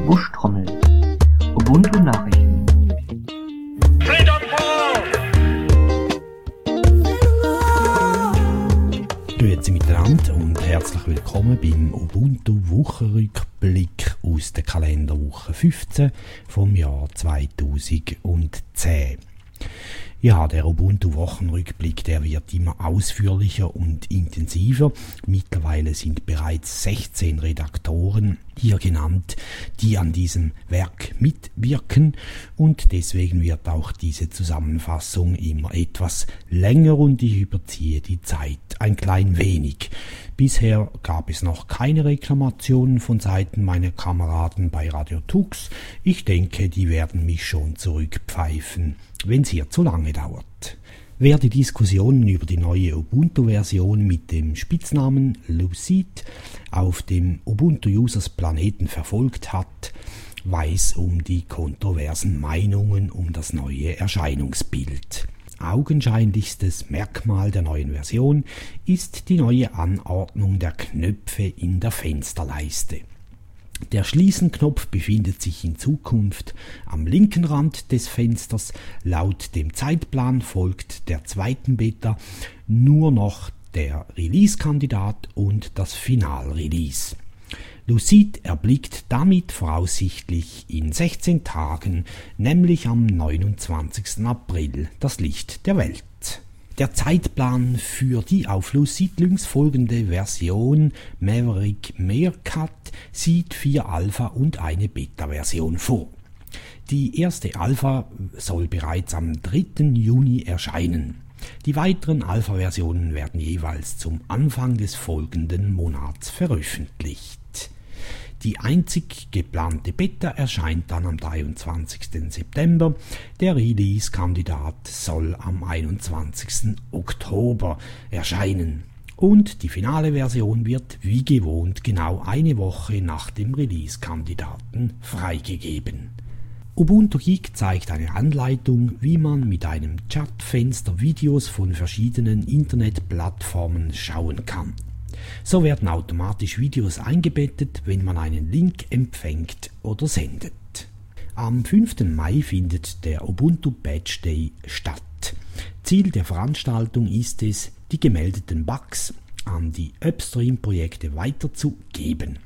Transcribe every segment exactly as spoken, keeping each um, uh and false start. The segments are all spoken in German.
Buschtrommel. Ubuntu Nachrichten. Grüezi miteinander und herzlich willkommen beim Ubuntu Wochenrückblick aus der Kalenderwoche fünfzehn vom Jahr zweitausendzehn. Ja, der Ubuntu-Wochenrückblick, der wird immer ausführlicher und intensiver. Mittlerweile sind bereits sechzehn Redaktoren hier genannt, die an diesem Werk mitwirken, und deswegen wird auch diese Zusammenfassung immer etwas länger und ich überziehe die Zeit ein klein wenig. Bisher gab es noch keine Reklamationen von Seiten meiner Kameraden bei Radio Tux. Ich denke, die werden mich schon zurückpfeifen, wenn es hier zu lange dauert. Wer die Diskussionen über die neue Ubuntu-Version mit dem Spitznamen Lucid auf dem Ubuntu-Users-Planeten verfolgt hat, weiß um die kontroversen Meinungen um das neue Erscheinungsbild. Augenscheinlichstes Merkmal der neuen Version ist die neue Anordnung der Knöpfe in der Fensterleiste. Der Schließen-Knopf befindet sich in Zukunft am linken Rand des Fensters. Laut dem Zeitplan folgt der zweiten Beta nur noch der Release-Kandidat und das Final-Release. Lucid erblickt damit voraussichtlich in sechzehn Tagen, nämlich am neunundzwanzigsten April, das Licht der Welt. Der Zeitplan für die auf Lucid Lynx folgende Version Maverick Meerkat sieht vier Alpha- und eine Beta-Version vor. Die erste Alpha soll bereits am dritten Juni erscheinen. Die weiteren Alpha-Versionen werden jeweils zum Anfang des folgenden Monats veröffentlicht. Die einzig geplante Beta erscheint dann am dreiundzwanzigsten September. Der Release-Kandidat soll am einundzwanzigsten Oktober erscheinen. Und die finale Version wird wie gewohnt genau eine Woche nach dem Release-Kandidaten freigegeben. Ubuntu Geek zeigt eine Anleitung, wie man mit einem Chatfenster Videos von verschiedenen Internetplattformen schauen kann. So werden automatisch Videos eingebettet, wenn man einen Link empfängt oder sendet. Am fünften Mai findet der Ubuntu Patch Day statt. Ziel der Veranstaltung ist es, die gemeldeten Bugs an die Upstream-Projekte weiterzugeben.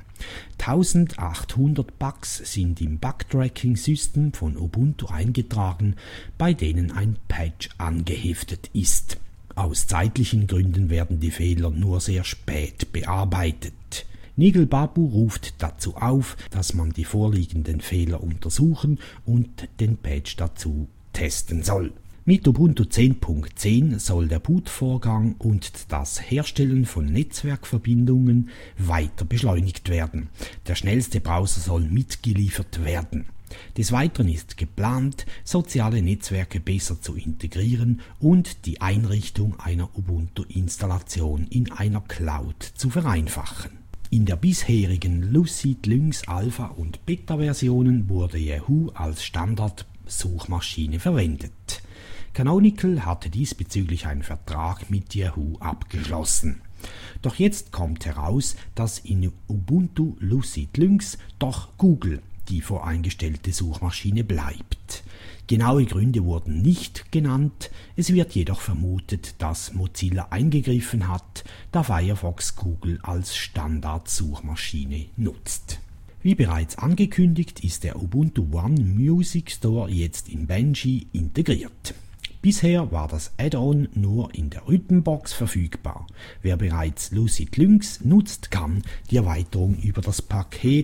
eintausendachthundert Bugs sind im Bug-Tracking-System von Ubuntu eingetragen, bei denen ein Patch angeheftet ist. Aus zeitlichen Gründen werden die Fehler nur sehr spät bearbeitet. Nigel Babu ruft dazu auf, dass man die vorliegenden Fehler untersuchen und den Patch dazu testen soll. Mit Ubuntu zehn Punkt zehn soll der Bootvorgang und das Herstellen von Netzwerkverbindungen weiter beschleunigt werden. Der schnellste Browser soll mitgeliefert werden. Des Weiteren ist geplant, soziale Netzwerke besser zu integrieren und die Einrichtung einer Ubuntu-Installation in einer Cloud zu vereinfachen. In der bisherigen Lucid Lynx Alpha- und Beta-Versionen wurde Yahoo als Standardsuchmaschine verwendet. Canonical hatte diesbezüglich einen Vertrag mit Yahoo abgeschlossen. Doch jetzt kommt heraus, dass in Ubuntu Lucid Lynx doch Google die voreingestellte Suchmaschine bleibt. Genaue Gründe wurden nicht genannt, es wird jedoch vermutet, dass Mozilla eingegriffen hat, da Firefox Google als Standardsuchmaschine nutzt. Wie bereits angekündigt, ist der Ubuntu One Music Store jetzt in Benji integriert. Bisher war das Add-on nur in der Rhythmbox verfügbar. Wer bereits Lucid Lynx nutzt, kann die Erweiterung über das Paket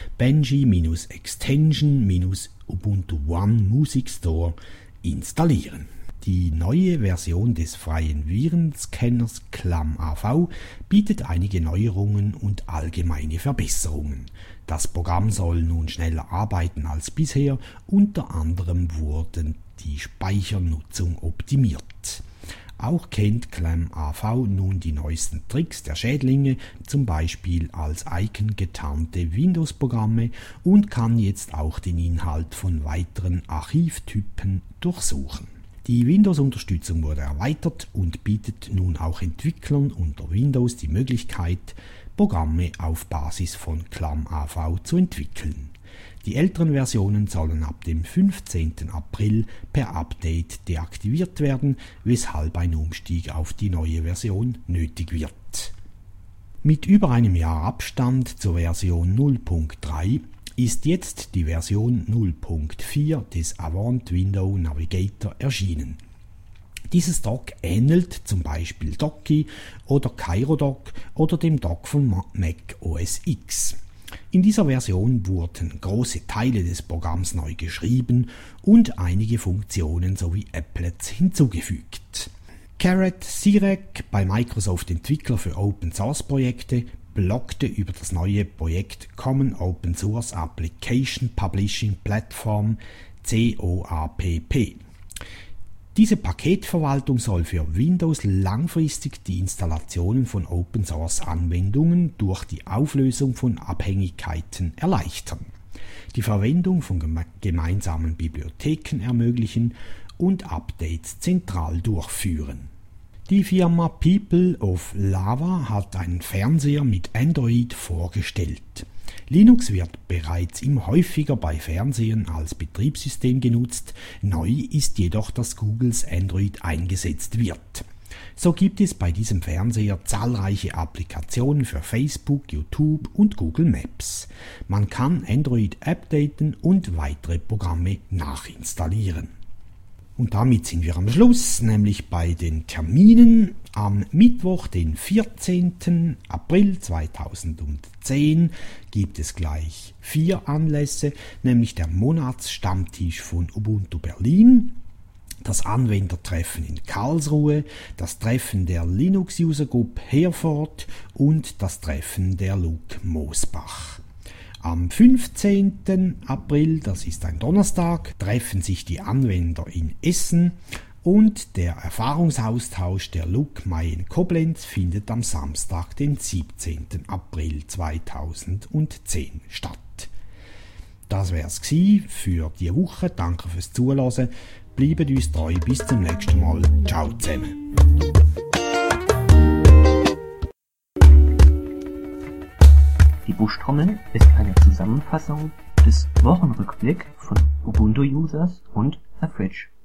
Benji-Extension-Ubuntu One Music Store installieren. Die neue Version des freien Virenscanners ClamAV bietet einige Neuerungen und allgemeine Verbesserungen. Das Programm soll nun schneller arbeiten als bisher, unter anderem wurden die Speichernutzung optimiert. Auch kennt ClamAV nun die neuesten Tricks der Schädlinge, zum Beispiel als Icon getarnte Windows-Programme, und kann jetzt auch den Inhalt von weiteren Archivtypen durchsuchen. Die Windows-Unterstützung wurde erweitert und bietet nun auch Entwicklern unter Windows die Möglichkeit, Programme auf Basis von ClamAV zu entwickeln. Die älteren Versionen sollen ab dem fünfzehnten April per Update deaktiviert werden, weshalb ein Umstieg auf die neue Version nötig wird. Mit über einem Jahr Abstand zur Version null Punkt drei ist jetzt die Version null Punkt vier des Avant Window Navigator erschienen. Dieses Dock ähnelt zum Beispiel Docky oder CairoDock oder dem Dock von Mac O S X. In dieser Version wurden große Teile des Programms neu geschrieben und einige Funktionen sowie Applets hinzugefügt. Carrot Sirek, bei Microsoft Entwickler für Open Source Projekte, bloggte über das neue Projekt Common Open Source Application Publishing Platform C O A P P. Diese Paketverwaltung soll für Windows langfristig die Installationen von Open Source Anwendungen durch die Auflösung von Abhängigkeiten erleichtern, die Verwendung von geme- gemeinsamen Bibliotheken ermöglichen und Updates zentral durchführen. Die Firma People of Lava hat einen Fernseher mit Android vorgestellt. Linux wird bereits immer häufiger bei Fernsehern als Betriebssystem genutzt, neu ist jedoch, dass Googles Android eingesetzt wird. So gibt es bei diesem Fernseher zahlreiche Applikationen für Facebook, YouTube und Google Maps. Man kann Android updaten und weitere Programme nachinstallieren. Und damit sind wir am Schluss, nämlich bei den Terminen. Am Mittwoch, den vierzehnten April zweitausendzehn, gibt es gleich vier Anlässe, nämlich der Monatsstammtisch von Ubuntu Berlin, das Anwendertreffen in Karlsruhe, das Treffen der Linux User Group Herford und das Treffen der L U G Mosbach. Am fünfzehnten April, das ist ein Donnerstag, treffen sich die Anwender in Essen und der Erfahrungsaustausch der L U G Mai in Koblenz findet am Samstag, den siebzehnten April zweitausendzehn statt. Das wär's gsi für die Woche. Danke fürs Zuhören. Bleibt uns treu. Bis zum nächsten Mal. Ciao zusammen. Die Buschtrommel ist eine Zusammenfassung des Wochenrückblick von Ubuntu-Users und A Fridge.